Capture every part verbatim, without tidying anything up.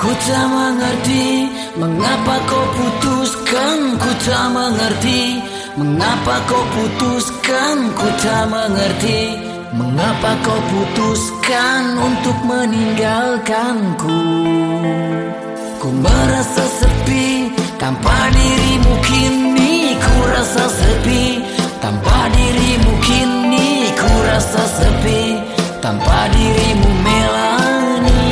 Ku tak mengerti mengapa kau putuskan. Ku tak mengerti mengapa kau putuskan. Ku tak mengerti mengapa kau putuskan untuk meninggalkanku. Ku merasa sepi tanpa dirimu kini. Ku rasa sepi tanpa dirimu kini. Ku rasa sepi tanpa dirimu Melani.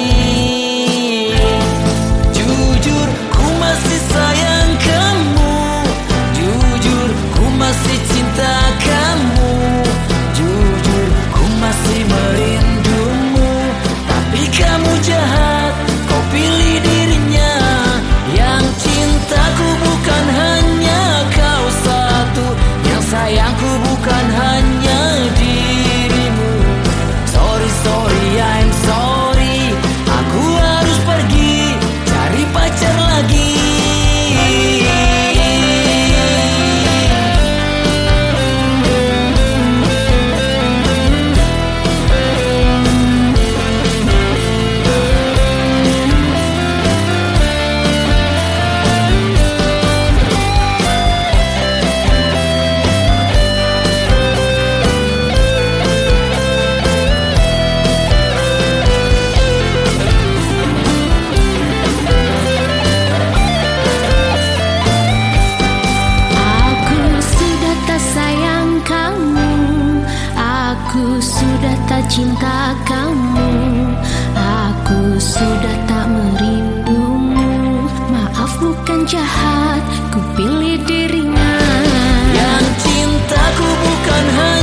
Jujur ku masih sayang kamu. Jujur ku masih cinta kamu. Jujur ku masih merindumu. Tapi kamu jahat, kau pilih dirinya. Yang cintaku bukan hanya kau satu. Yang sayangku bukan hanya dirimu. Sorry, sorry, I'm sorry. Aku harus pergi cari pacar lagi. Aku sudah tak cinta kamu. Aku sudah tak merindumu. Maaf bukan jahat, ku pilih dirinya. Yang cintaku bukan hanya